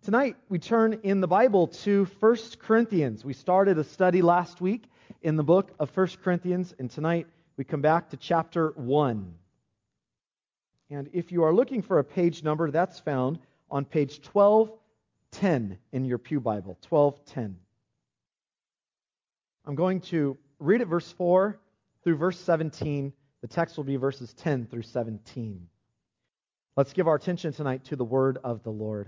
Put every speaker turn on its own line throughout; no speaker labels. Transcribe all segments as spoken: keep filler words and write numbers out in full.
Tonight, we turn in the Bible to First Corinthians. We started a study last week in the book of First Corinthians, and tonight we come back to chapter one. And if you are looking for a page number, that's found on page twelve ten in your pew Bible, twelve ten. I'm going to read at verse four through verse seventeen. The text will be verses ten through seventeen. Let's give our attention tonight to the word of the Lord.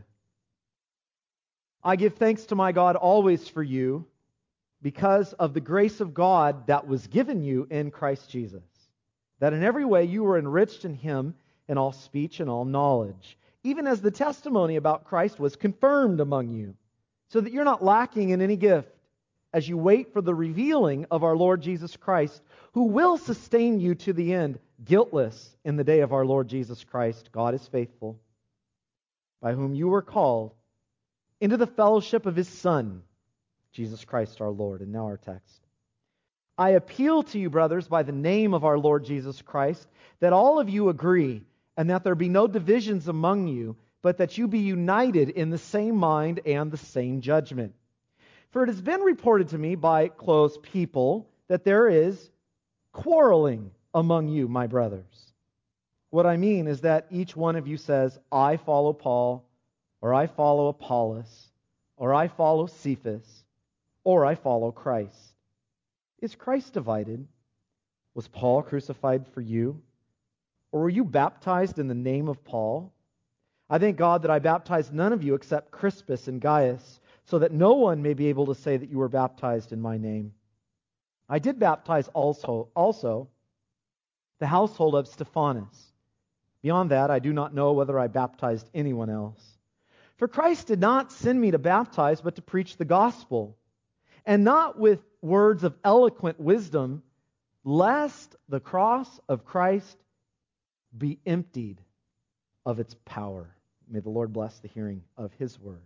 I give thanks to my God always for you, because of the grace of God that was given you in Christ Jesus, that in every way you were enriched in Him in all speech and all knowledge, even as the testimony about Christ was confirmed among you, so that you're not lacking in any gift, as you wait for the revealing of our Lord Jesus Christ, who will sustain you to the end, guiltless in the day of our Lord Jesus Christ. God is faithful, by whom you were called into the fellowship of His Son, Jesus Christ our Lord. And now our text. I appeal to you, brothers, by the name of our Lord Jesus Christ, that all of you agree, and that there be no divisions among you, but that you be united in the same mind and the same judgment. For it has been reported to me by close people that there is quarreling among you, my brothers. What I mean is that each one of you says, I follow Paul, or I follow Apollos, or I follow Cephas, or I follow Christ. Is Christ divided? Was Paul crucified for you? Or were you baptized in the name of Paul? I thank God that I baptized none of you except Crispus and Gaius, so that no one may be able to say that you were baptized in my name. I did baptize also, also the household of Stephanas. Beyond that, I do not know whether I baptized anyone else. For Christ did not send me to baptize, but to preach the gospel, and not with words of eloquent wisdom, lest the cross of Christ be emptied of its power. May the Lord bless the hearing of His word.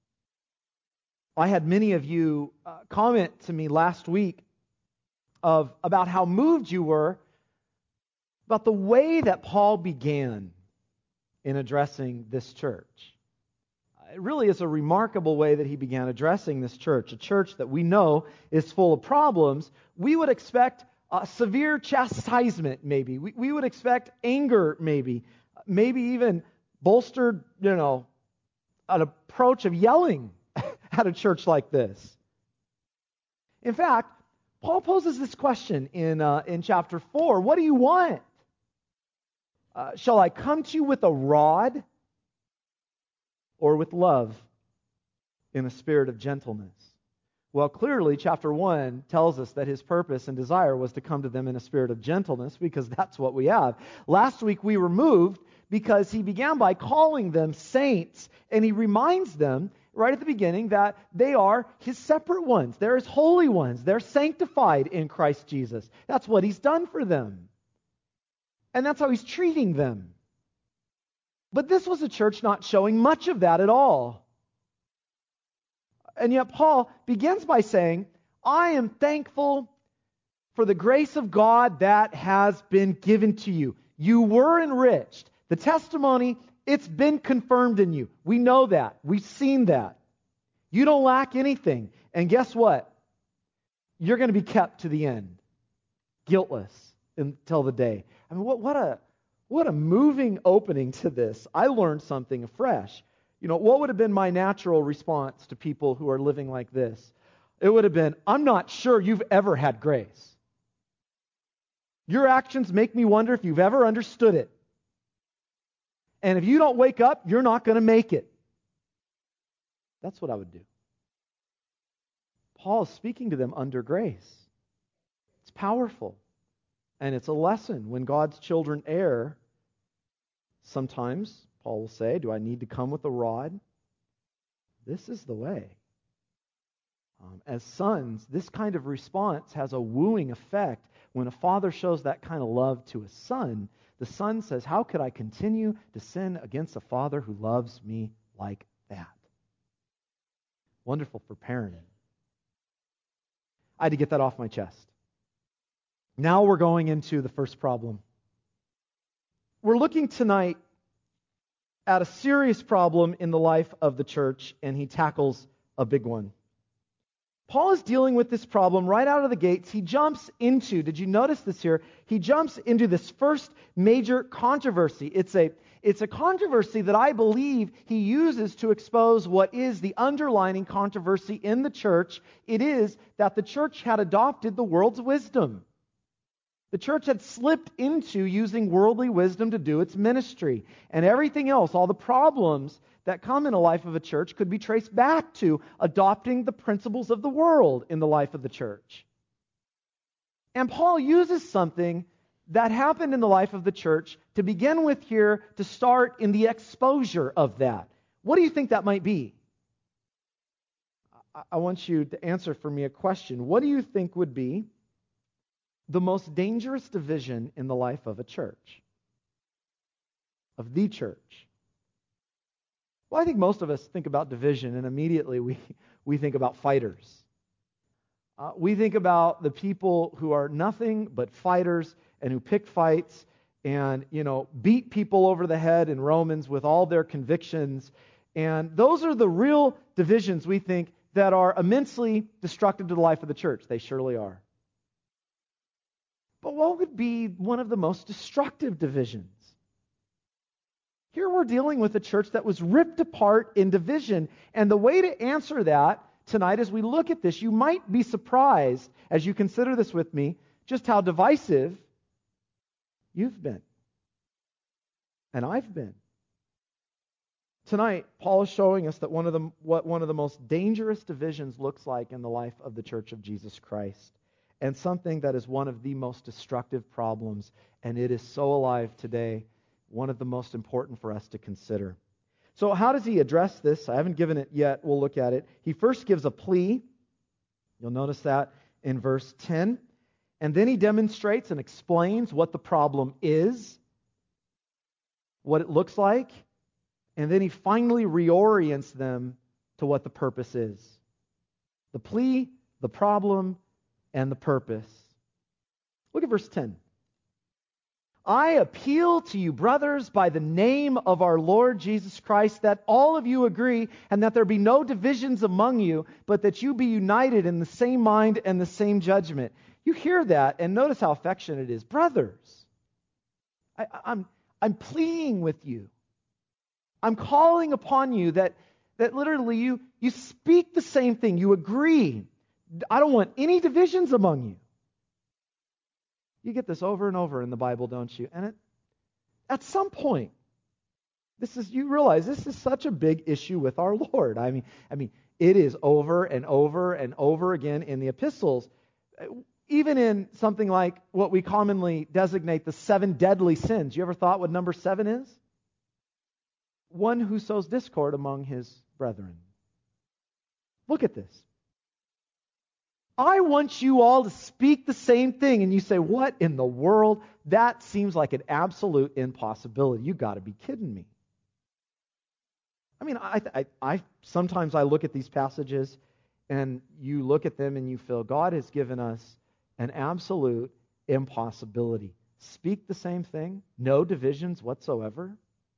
I had many of you uh, comment to me last week of about how moved you were about the way that Paul began in addressing this church. It really is a remarkable way that he began addressing this church, a church that we know is full of problems. We would expect uh, severe chastisement, maybe. We, we would expect anger, maybe. Maybe even bolstered, you know, an approach of yelling at a church like this. In fact, Paul poses this question in, uh, in chapter four. What do you want? Uh, shall I come to you with a rod, or with love in a spirit of gentleness? Well, clearly, chapter one tells us that his purpose and desire was to come to them in a spirit of gentleness, because that's what we have. Last week we were moved because he began by calling them saints, and he reminds them right at the beginning that they are his separate ones. They're his holy ones. They're sanctified in Christ Jesus. That's what he's done for them. And that's how he's treating them. But this was a church not showing much of that at all. And yet Paul begins by saying, I am thankful for the grace of God that has been given to you. You were enriched. The testimony, it's been confirmed in you. We know that. We've seen that. You don't lack anything. And guess what? You're going to be kept to the end, guiltless until the day. I mean, what, what a... What a moving opening to this. I learned something afresh. You know, what would have been my natural response to people who are living like this? It would have been, I'm not sure you've ever had grace. Your actions make me wonder if you've ever understood it. And if you don't wake up, you're not going to make it. That's what I would do. Paul is speaking to them under grace. It's powerful. And it's a lesson when God's children err. Sometimes, Paul will say, do I need to come with a rod? This is the way. Um, as sons, this kind of response has a wooing effect. When a father shows that kind of love to a son, the son says, how could I continue to sin against a father who loves me like that? Wonderful for parenting. I had to get that off my chest. Now we're going into the first problem. We're looking tonight at a serious problem in the life of the church, and he tackles a big one. Paul is dealing with this problem right out of the gates. He jumps into, did you notice this here? He jumps into this first major controversy. It's a, it's a controversy that I believe he uses to expose what is the underlying controversy in the church. It is that the church had adopted the world's wisdom. The church had slipped into using worldly wisdom to do its ministry. And everything else, all the problems that come in a life of a church, could be traced back to adopting the principles of the world in the life of the church. And Paul uses something that happened in the life of the church to begin with here, to start in the exposure of that. What do you think that might be? I want you to answer for me a question. What do you think would be the most dangerous division in the life of a church? Of the church? Well, I think most of us think about division, and immediately we, we think about fighters. Uh, we think about the people who are nothing but fighters and who pick fights and, you know, beat people over the head in Romans with all their convictions. And those are the real divisions, we think, that are immensely destructive to the life of the church. They surely are. But what would be one of the most destructive divisions? Here we're dealing with a church that was ripped apart in division. And the way to answer that tonight, as we look at this, you might be surprised, as you consider this with me, just how divisive you've been. And I've been. Tonight, Paul is showing us that one of the what one of the most dangerous divisions looks like in the life of the Church of Jesus Christ. And something that is one of the most destructive problems, and it is so alive today, one of the most important for us to consider. So how does he address this? I haven't given it yet. We'll look at it. He first gives a plea. You'll notice that in verse ten. And then he demonstrates and explains what the problem is, what it looks like, and then he finally reorients them to what the purpose is. The plea, the problem, and the purpose. Look at verse ten. I appeal to you, brothers, by the name of our Lord Jesus Christ, that all of you agree, and that there be no divisions among you, but that you be united in the same mind and the same judgment. You hear that, and notice how affectionate it is. Brothers, I, I'm, I'm pleading with you. I'm calling upon you that, that literally you, you speak the same thing. You agree. I don't want any divisions among you. You get this over and over in the Bible, don't you? And it, at some point, this is you realize this is such a big issue with our Lord. I mean, I mean, it is over and over and over again in the epistles. Even in something like what we commonly designate the seven deadly sins. You ever thought what number seven is? One who sows discord among his brethren. Look at this. I want you all to speak the same thing. And you say, what in the world? That seems like an absolute impossibility. You got to be kidding me. I mean, I, I, I sometimes I look at these passages and you look at them and you feel God has given us an absolute impossibility. Speak the same thing, no divisions whatsoever.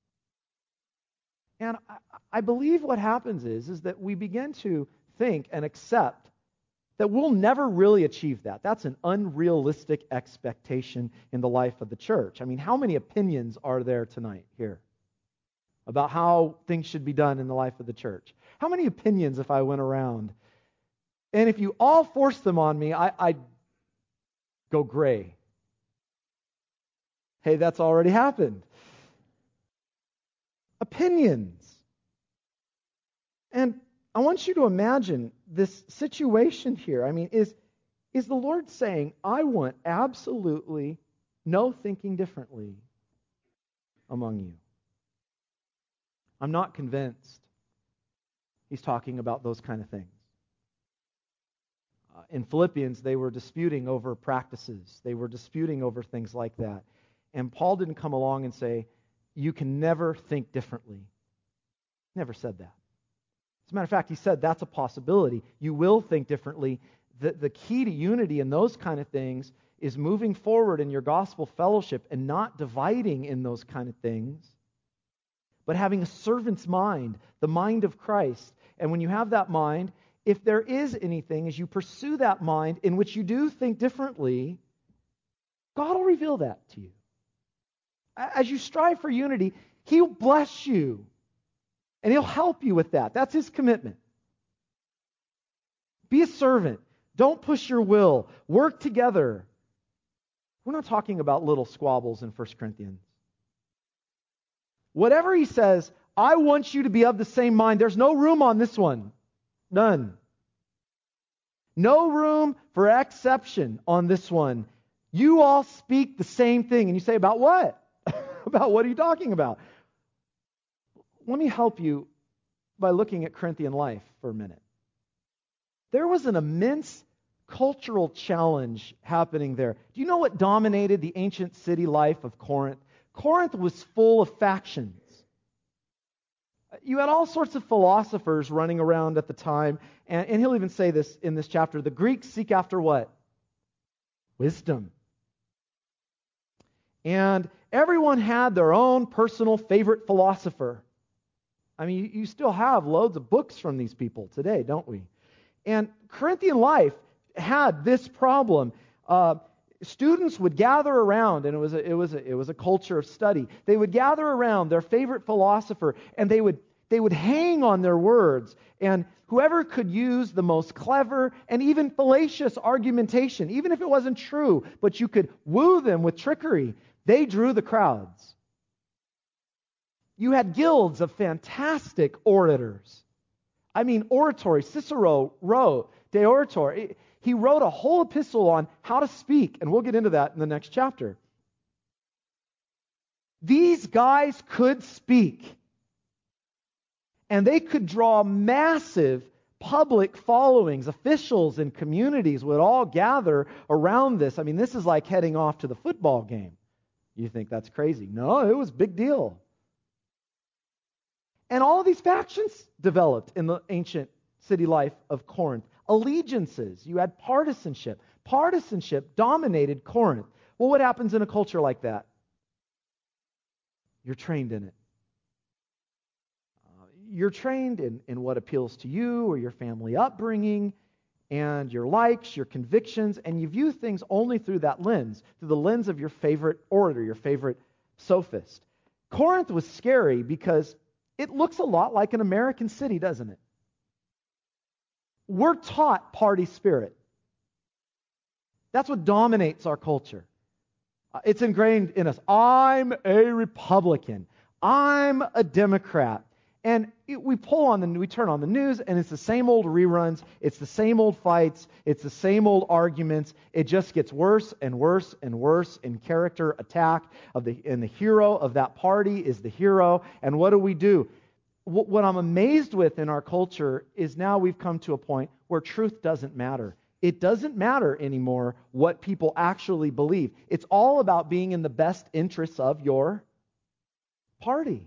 And I, I believe what happens is, is that we begin to think and accept that we'll never really achieve that. That's an unrealistic expectation in the life of the church. I mean, how many opinions are there tonight here about how things should be done in the life of the church? How many opinions if I went around? And if you all forced them on me, I, I'd go gray. Hey, that's already happened. Opinions. And I want you to imagine this situation here. I mean, is, is the Lord saying, I want absolutely no thinking differently among you? I'm not convinced he's talking about those kind of things. Uh, in Philippians, they were disputing over practices. They were disputing over things like that. And Paul didn't come along and say, you can never think differently. Never said that. As a matter of fact, he said that's a possibility. You will think differently. The, the key to unity in those kind of things is moving forward in your gospel fellowship and not dividing in those kind of things, but having a servant's mind, the mind of Christ. And when you have that mind, if there is anything, as you pursue that mind in which you do think differently, God will reveal that to you. As you strive for unity, He'll bless you. And He'll help you with that. That's His commitment. Be a servant. Don't push your will. Work together. We're not talking about little squabbles in First Corinthians. Whatever he says, I want you to be of the same mind. There's no room on this one. None. No room for exception on this one. You all speak the same thing. And you say, about what? About what are you talking about? Let me help you by looking at Corinthian life for a minute. There was an immense cultural challenge happening there. Do you know what dominated the ancient city life of Corinth? Corinth was full of factions. You had all sorts of philosophers running around at the time, and, and he'll even say this in this chapter. The Greeks seek after what? Wisdom. And everyone had their own personal favorite philosopher. I mean, you, you still have loads of books from these people today, don't we? And Corinthian life had this problem. Uh, students would gather around, and it was a, it was a, it was a culture of study. They would gather around their favorite philosopher, and they would they would hang on their words. And whoever could use the most clever and even fallacious argumentation, even if it wasn't true, but you could woo them with trickery, they drew the crowds. You had guilds of fantastic orators. I mean, oratory. Cicero wrote De Oratore. He wrote a whole epistle on how to speak, and we'll get into that in the next chapter. These guys could speak, and they could draw massive public followings. Officials and communities would all gather around this. I mean, this is like heading off to the football game. You think that's crazy. No, it was a big deal. And all of these factions developed in the ancient city life of Corinth. Allegiances. You had partisanship. Partisanship dominated Corinth. Well, what happens in a culture like that? You're trained in it. Uh, you're trained in, in what appeals to you or your family upbringing and your likes, your convictions, and you view things only through that lens, through the lens of your favorite orator, your favorite sophist. Corinth was scary because it looks a lot like an American city, doesn't it? We're taught party spirit. That's what dominates our culture. Uh, it's ingrained in us. I'm a Republican. I'm a Democrat. And it, we pull on the, we turn on the news, and it's the same old reruns. It's the same old fights. It's the same old arguments. It just gets worse and worse and worse in character attack of the, and the hero of that party is the hero. And what do we do? What, what I'm amazed with in our culture is now we've come to a point where truth doesn't matter. It doesn't matter anymore what people actually believe. It's all about being in the best interests of your party.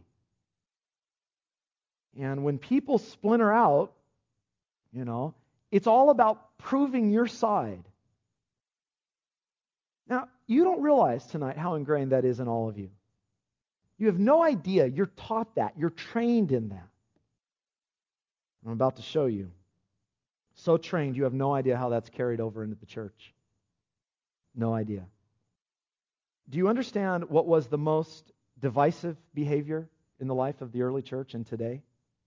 And when people splinter out, you know, it's all about proving your side. Now, you don't realize tonight how ingrained that is in all of you. You have no idea. You're taught that. You're trained in that. I'm about to show you. So trained, you have no idea how that's carried over into the church. No idea. Do you understand what was the most divisive behavior in the life of the early church and today?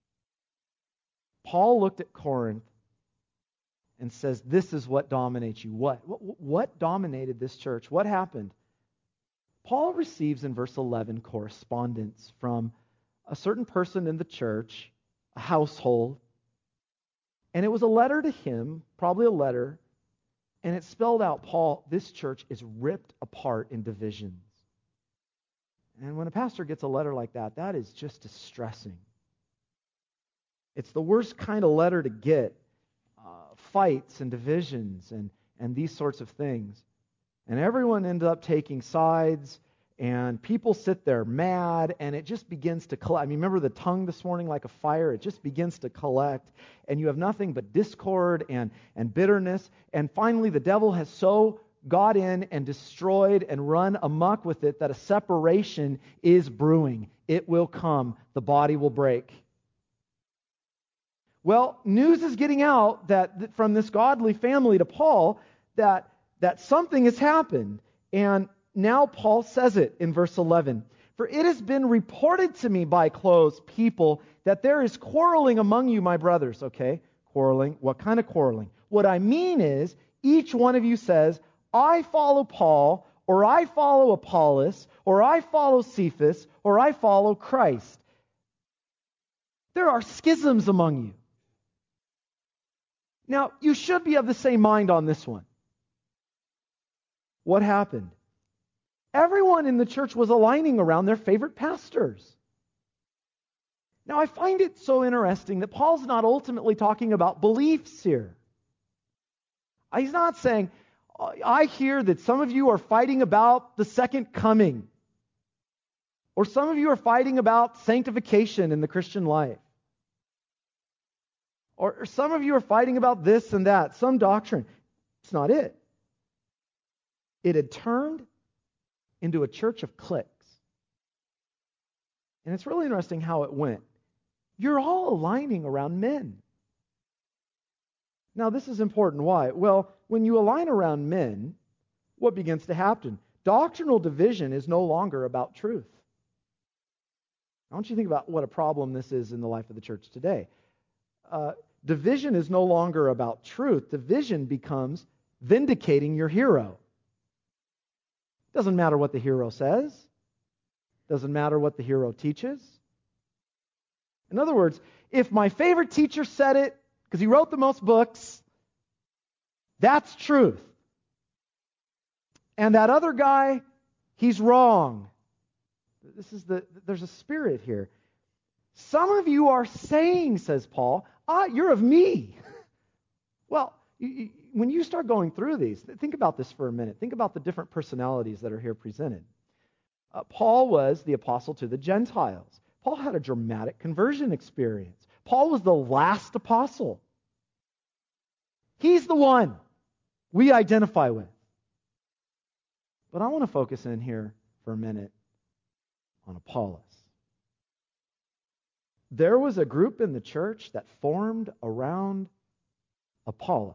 Paul looked at Corinth and says, this is what dominates you. What? What, what dominated this church? What happened? Paul receives in verse eleven correspondence from a certain person in the church, a household, and it was a letter to him, probably a letter, and it spelled out, Paul, this church is ripped apart in divisions. And when a pastor gets a letter like that, that is just distressing. It's the worst kind of letter to get, uh, fights and divisions and, and these sorts of things. And everyone ended up taking sides, and people sit there mad, and it just begins to collect. I mean, remember the tongue this morning like a fire? It just begins to collect, and you have nothing but discord and, and bitterness. And finally, the devil has so got in and destroyed and run amok with it that a separation is brewing. It will come. The body will break. Well, news is getting out that from this godly family to Paul that, that something has happened. And now Paul says it in verse eleven. For it has been reported to me by close people that there is quarreling among you, my brothers. Okay, quarreling. What kind of quarreling? What I mean is, each one of you says, I follow Paul, or I follow Apollos, or I follow Cephas, or I follow Christ. There are schisms among you. Now, you should be of the same mind on this one. What happened? Everyone in the church was aligning around their favorite pastors. Now, I find it so interesting that Paul's not ultimately talking about beliefs here. He's not saying, I hear that some of you are fighting about the second coming, or some of you are fighting about sanctification in the Christian life. Or some of you are fighting about this and that, some doctrine. It's not it. It had turned into a church of cliques. And it's really interesting how it went. You're all aligning around men. Now, this is important. Why? Well, when you align around men, what begins to happen? Doctrinal division is no longer about truth. I want you to think about what a problem this is in the life of the church today. Uh, division is no longer about truth. Division becomes vindicating your hero. Doesn't matter what the hero says. Doesn't matter what the hero teaches. In other words, if my favorite teacher said it because he wrote the most books, that's truth. And that other guy, he's wrong. This is the there's a spirit here. Some of you are saying, says Paul, ah, you're of me. Well, you, you, when you start going through these, think about this for a minute. Think about the different personalities that are here presented. Uh, Paul was the apostle to the Gentiles. Paul had a dramatic conversion experience. Paul was the last apostle. He's the one we identify with. But I want to focus in here for a minute on Apollos. There was a group in the church that formed around Apollos.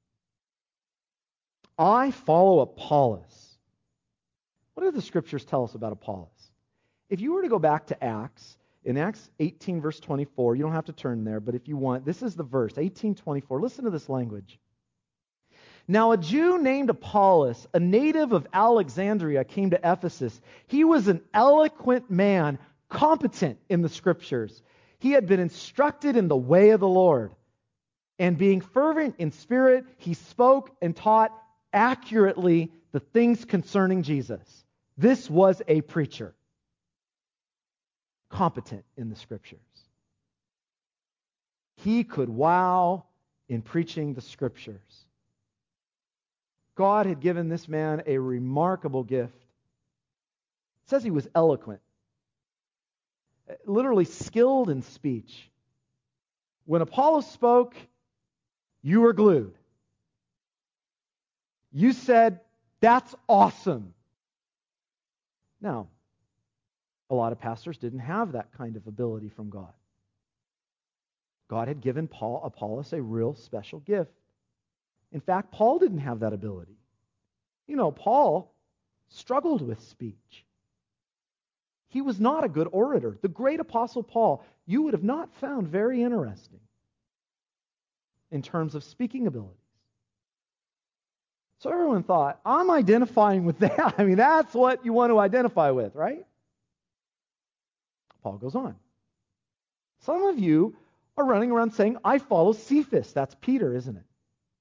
I follow Apollos. What do the scriptures tell us about Apollos? If you were to go back to Acts, in Acts eighteen, verse twenty-four, you don't have to turn there, but if you want, this is the verse, eighteen twenty-four. Listen to this language. Now a Jew named Apollos, a native of Alexandria, came to Ephesus. He was an eloquent man, competent in the scriptures. He had been instructed in the way of the Lord. And being fervent in spirit, he spoke and taught accurately the things concerning Jesus. This was a preacher. Competent in the scriptures. He could wow in preaching the scriptures. God had given this man a remarkable gift. It says he was eloquent. Literally skilled in speech. When Apollos spoke, you were glued. You said, that's awesome. Now, a lot of pastors didn't have that kind of ability from God. God had given Paul, Apollos a real special gift. In fact, Paul didn't have that ability. You know, Paul struggled with speech. He was not a good orator. The great apostle Paul, you would have not found very interesting in terms of speaking abilities. So everyone thought, I'm identifying with that. I mean, that's what you want to identify with, right? Paul goes on. Some of you are running around saying, I follow Cephas. That's Peter, isn't it?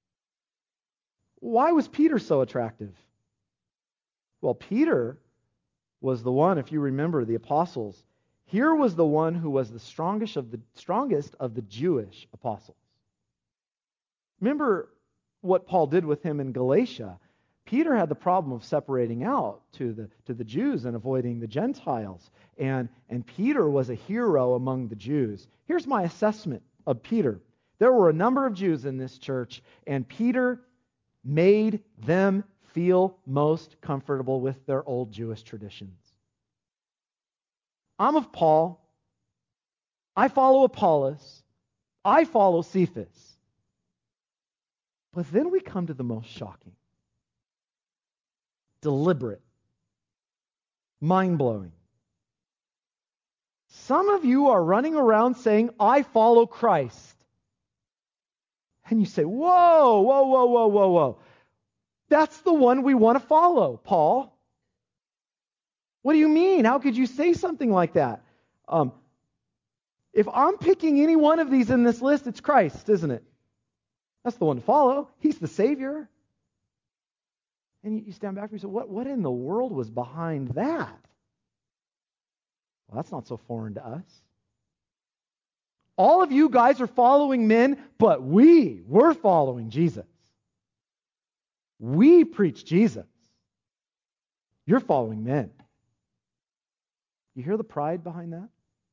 Why was Peter so attractive? Well, Peter was the one, if you remember the apostles, here was the one who was the strongest of the strongest of the Jewish apostles. Remember what Paul did with him in Galatia. Peter had the problem of separating out to the to the Jews and avoiding the Gentiles. And, and Peter was a hero among the Jews. Here's my assessment of Peter. There were a number of Jews in this church, and Peter made them feel most comfortable with their old Jewish traditions. I'm of Paul. I follow Apollos. I follow Cephas. But then we come to the most shocking, deliberate, mind-blowing. Some of you are running around saying, I follow Christ. And you say, whoa, whoa, whoa, whoa, whoa, whoa. That's the one we want to follow, Paul. What do you mean? How could you say something like that? Um, if I'm picking any one of these in this list, it's Christ, isn't it? That's the one to follow. He's the Savior. And you stand back and you say, what, what in the world was behind that? Well, that's not so foreign to us. All of you guys are following men, but we, we're following Jesus. We preach Jesus. You're following men. You hear the pride behind that?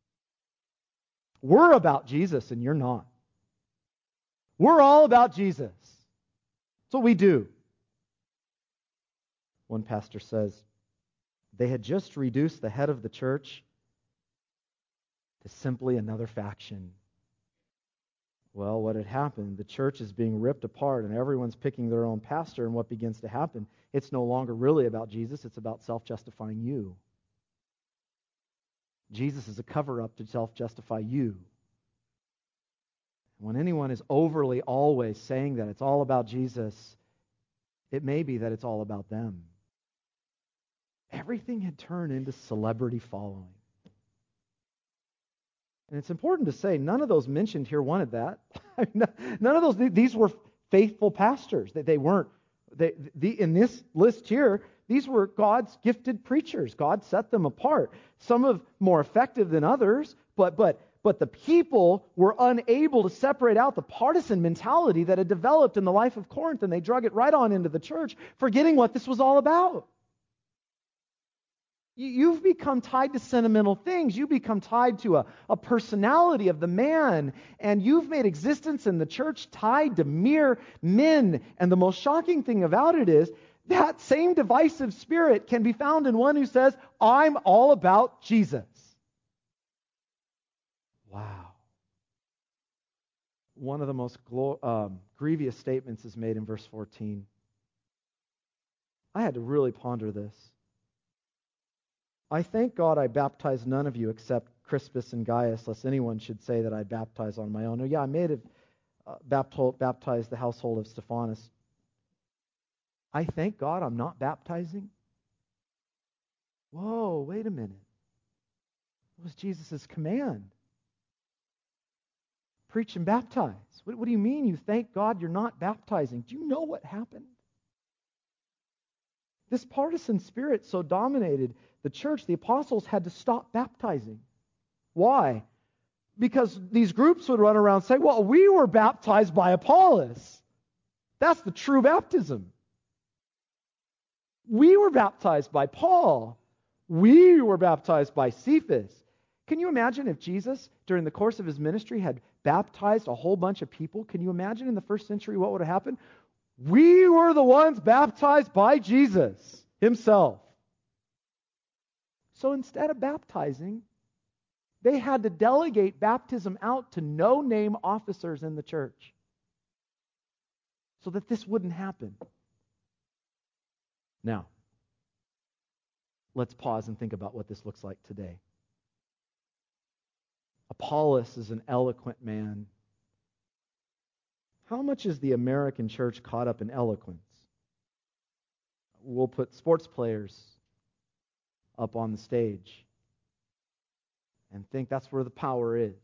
We're about Jesus and you're not. We're all about Jesus. That's what we do. One pastor says, they had just reduced the head of the church to simply another faction. Well, what had happened, the church is being ripped apart and everyone's picking their own pastor, and what begins to happen, it's no longer really about Jesus, it's about self-justifying you. Jesus is a cover-up to self-justify you. When anyone is overly always saying that it's all about Jesus, it may be that it's all about them. Everything had turned into celebrity following. And it's important to say, none of those mentioned here wanted that. None of those, these were faithful pastors. They, they weren't, they, the, in this list here, these were God's gifted preachers. God set them apart. Some of more effective than others, but but but the people were unable to separate out the partisan mentality that had developed in the life of Corinth, and they drug it right on into the church, forgetting what this was all about. You've become tied to sentimental things. You become tied to a, a personality of the man. And you've made existence in the church tied to mere men. And the most shocking thing about it is that same divisive spirit can be found in one who says, I'm all about Jesus. Wow. One of the most glo- um, grievous statements is made in verse fourteen. I had to really ponder this. I thank God I baptized none of you except Crispus and Gaius, lest anyone should say that I baptized on my own. Oh, yeah, I may have uh, baptized the household of Stephanas. I thank God I'm not baptizing? Whoa, wait a minute. What was Jesus' command? Preach and baptize. What, what do you mean you thank God you're not baptizing? Do you know what happened? This partisan spirit so dominated the church, the apostles had to stop baptizing. Why? Because these groups would run around and say, well, we were baptized by Apollos. That's the true baptism. We were baptized by Paul. We were baptized by Cephas. Can you imagine if Jesus, during the course of his ministry, had baptized a whole bunch of people? Can you imagine in the first century what would have happened? We were the ones baptized by Jesus himself. So instead of baptizing, they had to delegate baptism out to no-name officers in the church so that this wouldn't happen. Now, let's pause and think about what this looks like today. Apollos is an eloquent man. How much is the American church caught up in eloquence? We'll put sports players up on the stage and think that's where the power is.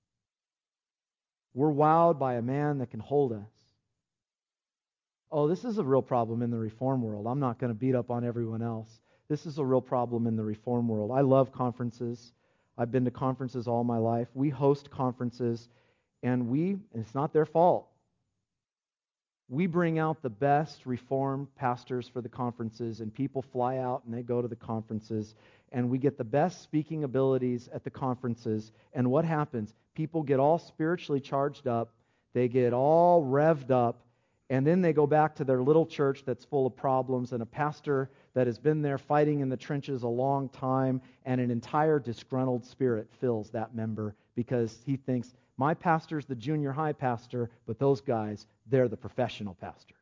We're wowed by a man that can hold us. Oh, this is a real problem in the Reform world. I'm not going to beat up on everyone else. This is a real problem in the Reform world. I love conferences. I've been to conferences all my life. We host conferences, and we, and it's not their fault, we bring out the best Reformed pastors for the conferences, and people fly out and they go to the conferences, and we get the best speaking abilities at the conferences. And what happens? People get all spiritually charged up. They get all revved up, And then they go back to their little church that's full of problems and a pastor that has been there fighting in the trenches a long time, and an entire disgruntled spirit fills that member because he thinks, my pastor's the junior high pastor, but those guys, they're the professional pastors.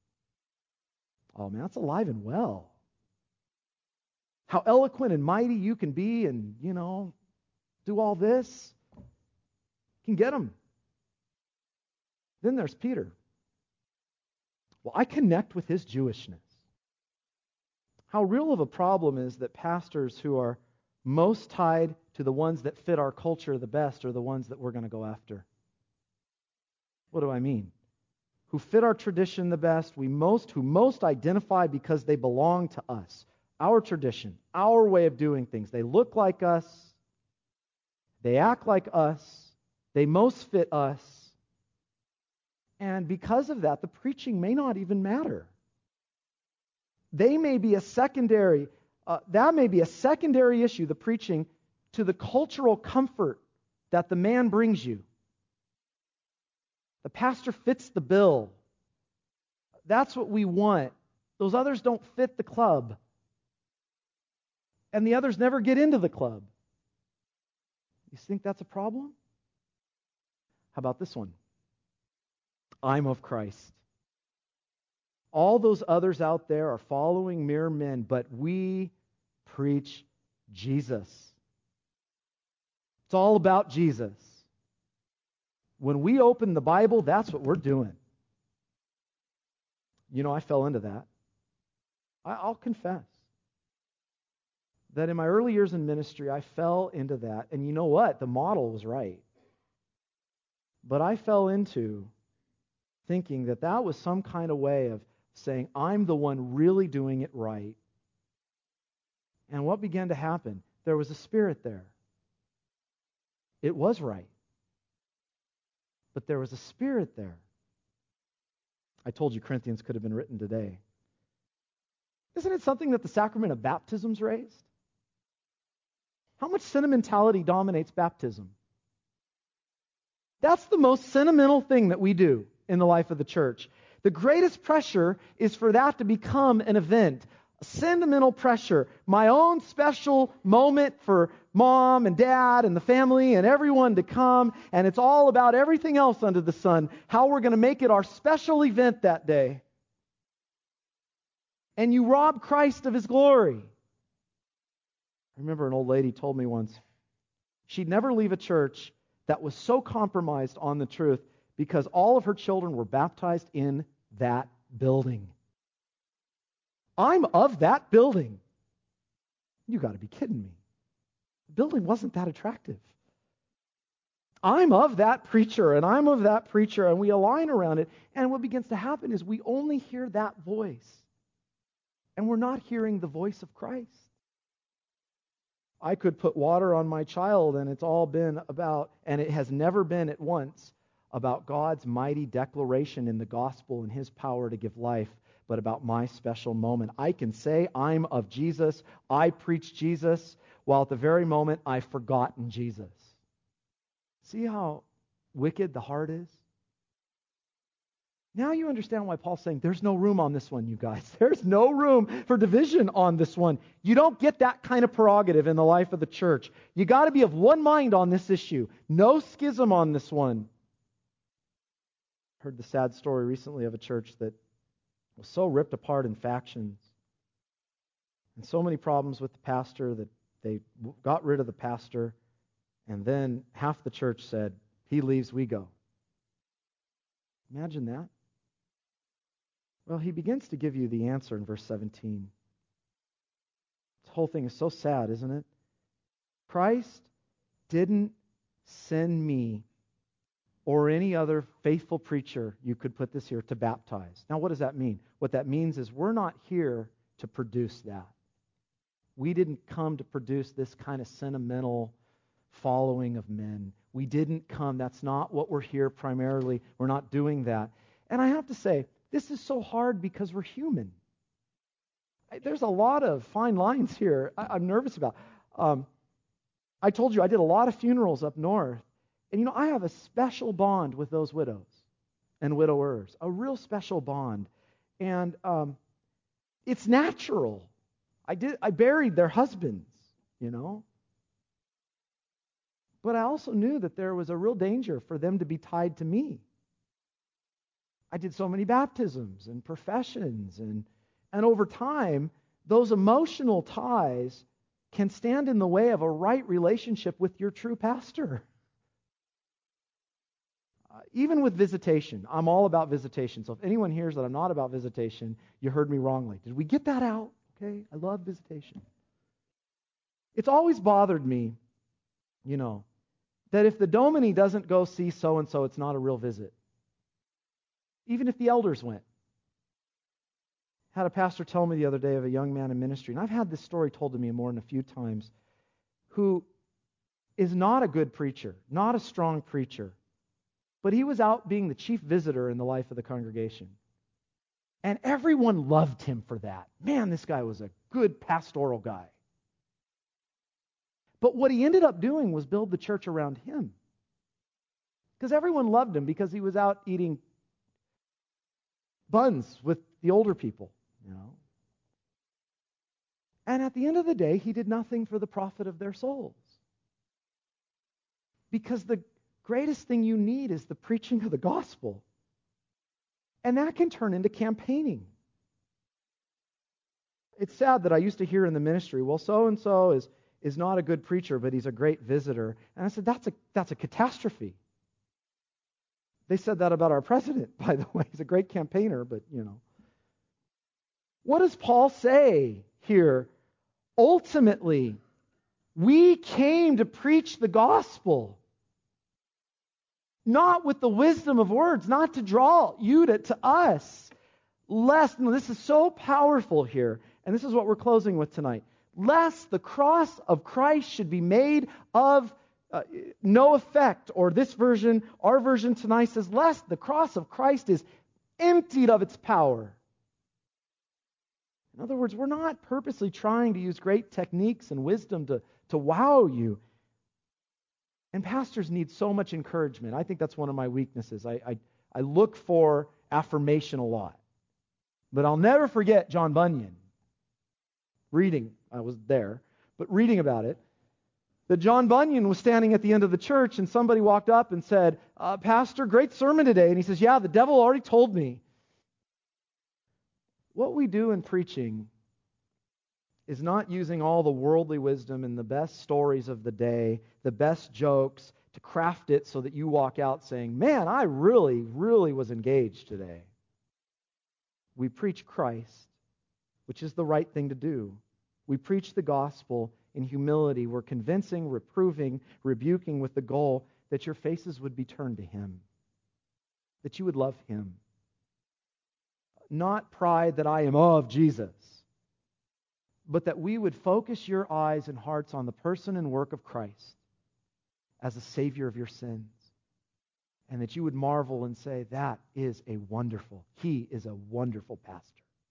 Oh man, that's alive and well. How eloquent and mighty you can be and, you know, do all this. You can get them. Then there's Peter. Well, I connect with his Jewishness. How real of a problem is that pastors who are most tied to the ones that fit our culture the best are the ones that we're going to go after. What do I mean? Who fit our tradition the best, we most who most identify because they belong to us. Our tradition, our way of doing things. They look like us. They act like us. They most fit us. And because of that, the preaching may not even matter. They may be a secondary, uh, that may be a secondary issue, the preaching, to the cultural comfort that the man brings you. The pastor fits the bill. That's what we want. Those others don't fit the club. And the others never get into the club. You think that's a problem? How about this one? I'm of Christ. All those others out there are following mere men, but we preach Jesus. It's all about Jesus. When we open the Bible, that's what we're doing. You know, I fell into that. I, I'll confess that in my early years in ministry, I fell into that. And you know what? The model was right. But I fell into thinking that that was some kind of way of saying, I'm the one really doing it right. And what began to happen? There was a spirit there. It was right. But there was a spirit there. I told you Corinthians could have been written today. Isn't it something that the sacrament of baptism's raised? How much sentimentality dominates baptism? That's the most sentimental thing that we do in the life of the church. The greatest pressure is for that to become an event. A sentimental pressure. My own special moment for mom and dad and the family and everyone to come. And it's all about everything else under the sun. How we're going to make it our special event that day. And you rob Christ of His glory. I remember an old lady told me once, she'd never leave a church that was so compromised on the truth because all of her children were baptized in that building. I'm of that building. You got to be kidding me. The building wasn't that attractive. I'm of that preacher, and I'm of that preacher, and we align around it. And what begins to happen is we only hear that voice, and we're not hearing the voice of Christ. I could put water on my child, and it's all been about, and it has never been at once about God's mighty declaration in the gospel and His power to give life, but about my special moment. I can say I'm of Jesus, I preach Jesus, while at the very moment I've forgotten Jesus. See how wicked the heart is? Now you understand why Paul's saying there's no room on this one, you guys. There's no room for division on this one. You don't get that kind of prerogative in the life of the church. You got to be of one mind on this issue. No schism on this one. Heard the sad story recently of a church that was so ripped apart in factions and so many problems with the pastor that they got rid of the pastor, and then half the church said, he leaves, we go. Imagine that. Well, he begins to give you the answer in verse seventeen. This whole thing is so sad, isn't it? Christ didn't send me or any other faithful preacher, you could put this here, to baptize. Now, what does that mean? What that means is we're not here to produce that. We didn't come to produce this kind of sentimental following of men. We didn't come. That's not what we're here primarily. We're not doing that. And I have to say, this is so hard because we're human. There's a lot of fine lines here I, I'm nervous about. Um, I told you I did a lot of funerals up north. And you know, I have a special bond with those widows. and widowers, a real special bond. And um, it's natural. I did. I buried their husbands, you know. But I also knew that there was a real danger for them to be tied to me. I did so many baptisms and professions, and and over time, those emotional ties can stand in the way of a right relationship with your true pastor. Uh, even with visitation, I'm all about visitation. So if anyone hears that I'm not about visitation, you heard me wrongly. Did we get that out? Okay, I love visitation. It's always bothered me, you know, that if the dominie doesn't go see so-and-so, it's not a real visit. Even if the elders went. Had a pastor tell me the other day of a young man in ministry, and I've had this story told to me more than a few times, who is not a good preacher, not a strong preacher, but he was out being the chief visitor in the life of the congregation. And everyone loved him for that. Man, this guy was a good pastoral guy. But what he ended up doing was build the church around him. Because everyone loved him because he was out eating buns with the older people, you know. And at the end of the day, he did nothing for the profit of their souls. Because the greatest thing you need is the preaching of the gospel. And that can turn into campaigning. It's sad that I used to hear in the ministry, well, so-and-so is, is not a good preacher, but he's a great visitor. And I said, that's a, that's a catastrophe. They said that about our president, by the way. He's a great campaigner, but, you know. What does Paul say here? Ultimately, we came to preach the gospel. Not with the wisdom of words, not to draw you to, to us. Lest, no, this is so powerful here, and this is what we're closing with tonight. Lest the cross of Christ should be made of uh, no effect, or this version, our version tonight says, lest the cross of Christ is emptied of its power. In other words, we're not purposely trying to use great techniques and wisdom to, to wow you. And pastors need so much encouragement. I think that's one of my weaknesses. I, I, I look for affirmation a lot. But I'll never forget John Bunyan. Reading, I was there, but reading about it, that John Bunyan was standing at the end of the church and somebody walked up and said, uh, Pastor, great sermon today. And he says, yeah, the devil already told me. What we do in preaching is not using all the worldly wisdom and the best stories of the day, the best jokes, to craft it so that you walk out saying, man, I really, really was engaged today. We preach Christ, which is the right thing to do. We preach the gospel in humility. We're convincing, reproving, rebuking with the goal that your faces would be turned to Him, that you would love Him. Not pride that I am of Jesus, but that we would focus your eyes and hearts on the person and work of Christ as a Savior of your sins. And that you would marvel and say, that is a wonderful, He is a wonderful pastor.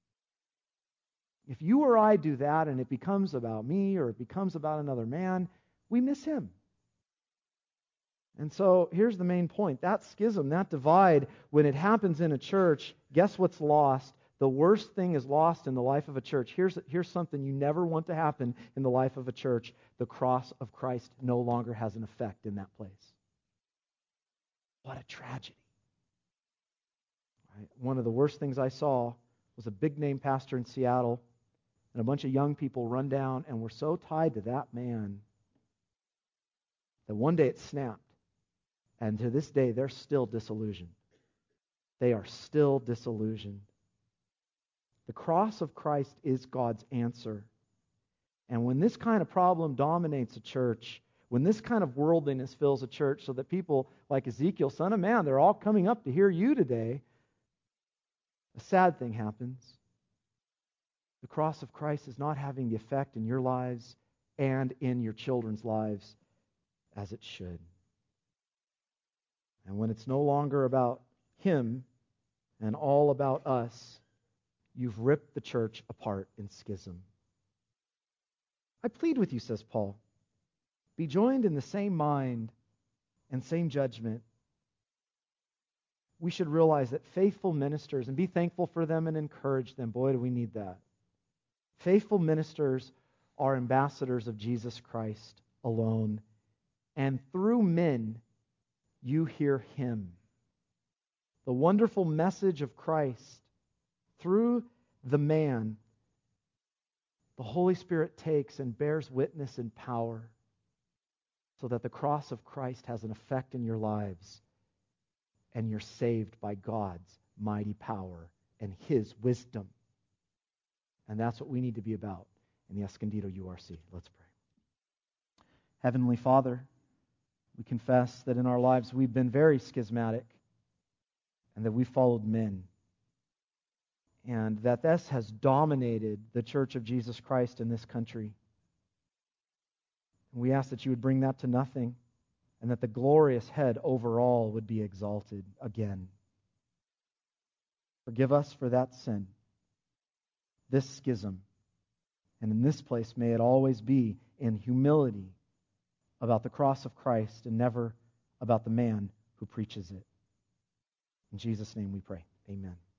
If you or I do that and it becomes about me or it becomes about another man, we miss Him. And so here's the main point. That schism, that divide, when it happens in a church, guess what's lost? The worst thing is lost in the life of a church. Here's, here's something you never want to happen in the life of a church. The cross of Christ no longer has an effect in that place. What a tragedy. Right? One of the worst things I saw was a big-name pastor in Seattle, and a bunch of young people run down and were so tied to that man that one day it snapped. And to this day, they're still disillusioned. They are still disillusioned. The cross of Christ is God's answer. And when this kind of problem dominates a church, when this kind of worldliness fills a church so that people like Ezekiel, son of man, they're all coming up to hear you today, a sad thing happens. The cross of Christ is not having the effect in your lives and in your children's lives as it should. And when it's no longer about Him and all about us, you've ripped the church apart in schism. I plead with you, says Paul, be joined in the same mind and same judgment. we should realize that faithful ministers, and be thankful for them and encourage them. Boy, do we need that. Faithful ministers are ambassadors of Jesus Christ alone. And through men, you hear Him. The wonderful message of Christ, through the man, the Holy Spirit takes and bears witness in power so that the cross of Christ has an effect in your lives and you're saved by God's mighty power and His wisdom. And that's what we need to be about in the Escondido U R C. Let's pray. Heavenly Father, we confess that in our lives we've been very schismatic and that we followed men. And that this has dominated the Church of Jesus Christ in this country. And we ask that you would bring that to nothing and that the glorious head overall would be exalted again. Forgive us for that sin, this schism. And in this place, may it always be in humility about the cross of Christ and never about the man who preaches it. In Jesus' name we pray. Amen.